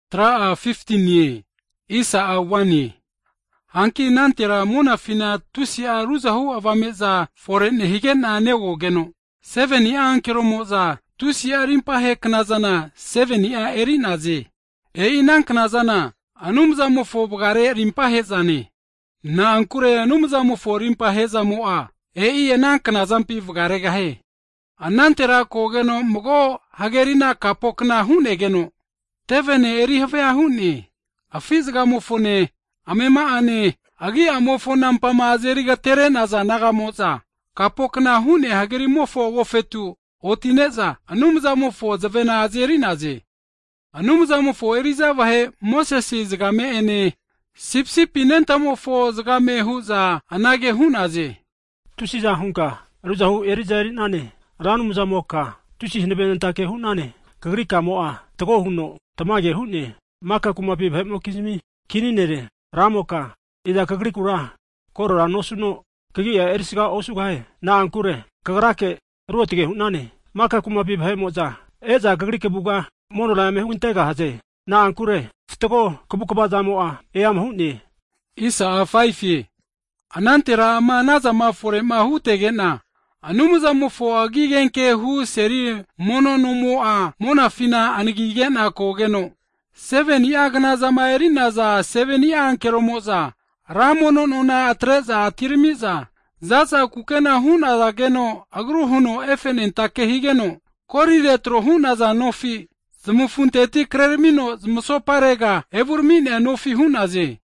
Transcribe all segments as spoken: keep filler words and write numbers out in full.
tra a fifteen ye, isa a one ye. Hanki nantira muna fina tusi a ruzahu avameza forene higen a nego geno. Seven ya ankero moza tusi a rimpa he knazana seven ya erinaze. E inan knazana anumza mofo bugare rimpa he zane. Na ankure anumza mofo rimpa he zamoa. E i enan knazampi bugare gahe. Anantira kogeno mugo hagerina kapokna hune geno. Tevene eri havea hune. Afizga mofone. Amema ane, agi amofo nampa maazeri ga tere naza naga moza. Kapokna hune hageri mofo wofetu, otineza, anumza mofo zavena azeri naze. Anumza mofo eriza vahe Mosesi zgame ene, sipsipi nenta mofo zgame huza anage hunaze. Tusi za hunka, ruza hu eriza nane, ranumza moka, tusi hinebenta ke hunane, kagrika moa, tago huno, tamage hune, maka kumapi bhemo kizmi, kininere. Ramoka, ida kagrikura, korora nosuno, kagia ersiga osugahe, na ankure, kagrake, ruotige hunane, maka kumapi bhae moza, eza kagrike buga, monola mehungintega haze, na ankure, ftego kabukabaza moa, eam hunne. Isa a five ye. Anantira ama naza mafore mahutege na, anumuza mufo agigenke hu seri mono numoa, mona fina anigigen a kogeno. Seven ya gnaza maerina za seven ya ankero moza. Ramono nona atreza atirmiza. Zaza kukena huna za geno agru huno efen entake higeno. Kori retro huna za nofi. Zmufunteti krermino zmusoparega evurmine nofi huna ze.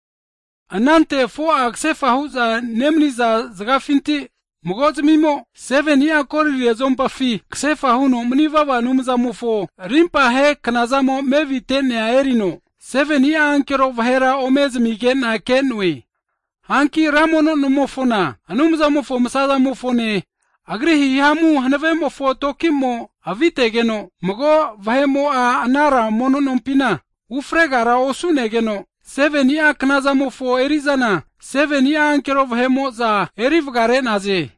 Anante fo aksefa huza nemni za zgafinti. Mugoz mimo, seven ya kori rezompa fi, ksefa huno mnivava numza mufo, rimpa he knazamo mevi tene aerino, seven ya ankero vahera omez migen a kenwe. Hanki ramono numofona, anumza mufo msaza mufone, agrihi hamu hanave mufo tokimo, avite geno, mugo vahemo a anara mono numpina, ufregara osune geno, seven ya knaza mufo erizana, seven ya ankero vahemo za erivgare naze.